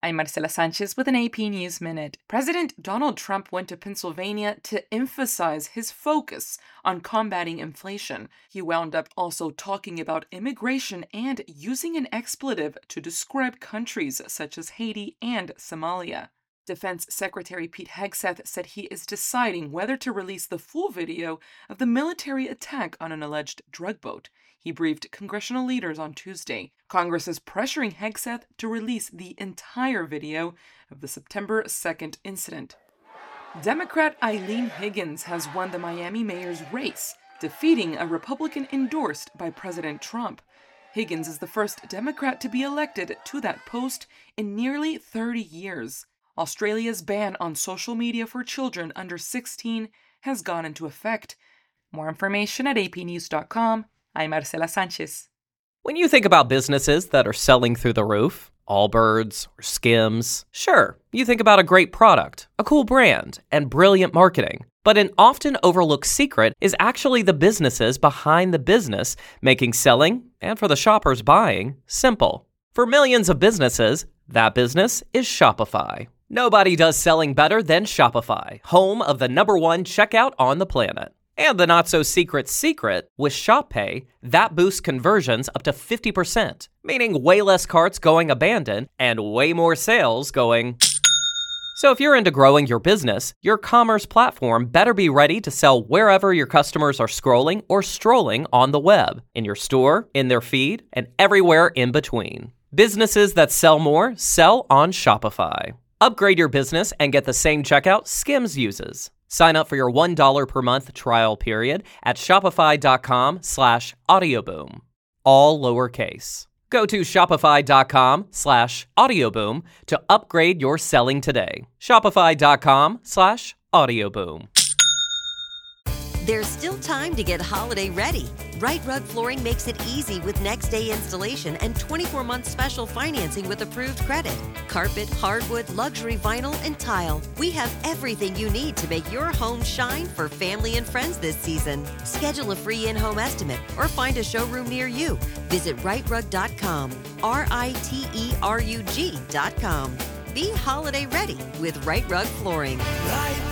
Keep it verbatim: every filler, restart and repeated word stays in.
I'm Marcela Sanchez with an A P News Minute. President Donald Trump went to Pennsylvania to emphasize his focus on combating inflation. He wound up also talking about immigration and using an expletive to describe countries such as Haiti and Somalia. Defense Secretary Pete Hegseth said he is deciding whether to release the full video of the military attack on an alleged drug boat. He briefed congressional leaders on Tuesday. Congress is pressuring Hegseth to release the entire video of the September second incident. Democrat Eileen Higgins has won the Miami mayor's race, defeating a Republican endorsed by President Trump. Higgins is the first Democrat to be elected to that post in nearly thirty years. Australia's ban on social media for children under sixteen has gone into effect. More information at a p news dot com. I'm Marcela Sanchez. When you think about businesses that are selling through the roof, Allbirds or Skims, sure, you think about a great product, a cool brand, and brilliant marketing. But an often overlooked secret is actually the businesses behind the business, making selling, and for the shoppers buying, simple. For millions of businesses, that business is Shopify. Nobody does selling better than Shopify, home of the number one checkout on the planet. And the not-so-secret secret, with ShopPay, that boosts conversions up to fifty percent, meaning way less carts going abandoned and way more sales going. So if you're into growing your business, your commerce platform better be ready to sell wherever your customers are scrolling or strolling on the web, in your store, in their feed, and everywhere in between. Businesses that sell more sell on Shopify. Upgrade your business and get the same checkout Skims uses. Sign up for your one dollar per month trial period at shopify.com slash audioboom. All lowercase. Go to shopify.com slash audioboom to upgrade your selling today. Shopify.com slash audioboom. There's still time to get holiday ready. Right Rug Flooring makes it easy with next day installation and twenty-four month special financing with approved credit. Carpet, hardwood, luxury vinyl, and tile. We have everything you need to make your home shine for family and friends this season. Schedule a free in-home estimate or find a showroom near you. Visit right rug dot com, R I T E R U G dot com. Be holiday ready with Right Rug Flooring. Right